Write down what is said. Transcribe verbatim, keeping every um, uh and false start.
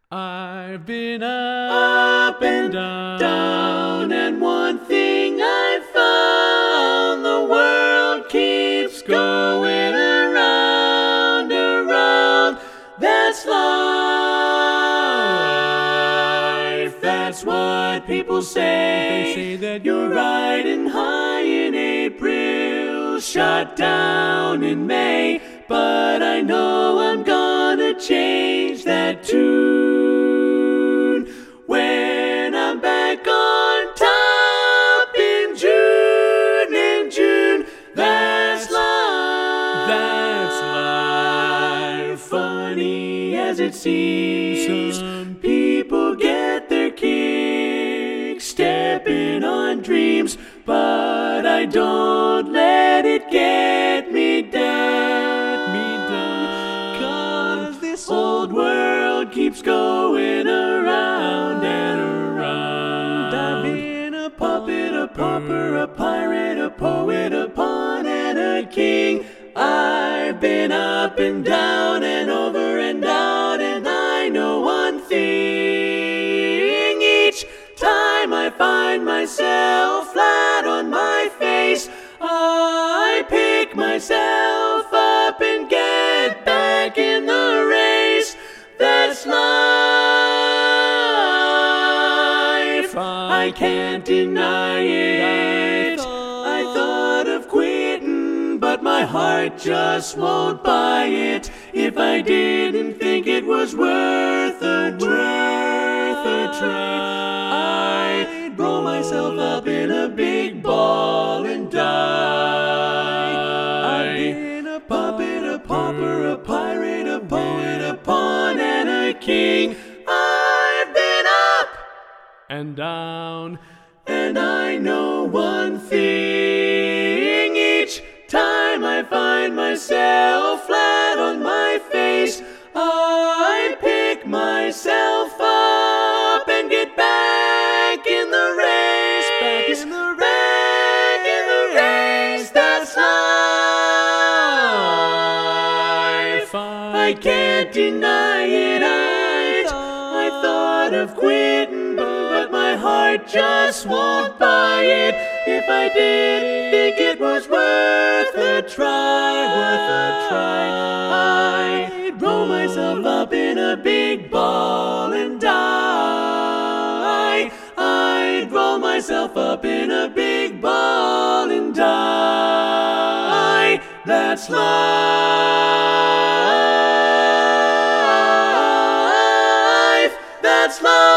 I've been up and down, and one thing I've found: the world keeps going around, around. That's life. That's what people say. They say that you're riding high in April, shot down in May. But I know I'm gonna change that tune when I'm back on top in June, in June. That's life. That's life. Funny as it seems, some people get their kicks stepping on dreams, but I don't let it get me down. Old world keeps going around and around. I've been a puppet, a pauper, a pirate, a poet, a pawn, and a king. I've been up and down and over and out, and I know one thing: each time I find myself flat on my face, I pick myself up and get back in the race. That's life. I can't deny it. I thought of quitting, but my heart just won't buy it. If I didn't think it was worth a worth a try, I'd roll myself up in a big ball and die. I've been a puppet, a pauper, a pirate, a poet, a pawn, and a king. I've been up and down, and I know one thing: each time I find myself flat on my face, I pick myself up and get back in the race, back in the race, back in the race. That's life. I can't deny it. I, I thought of quitting, but my heart just won't buy it. If I did think it was worth a try, worth a try, I'd roll myself up in a big ball and die. I'd roll myself up in a big ball and die. That's life. That's life.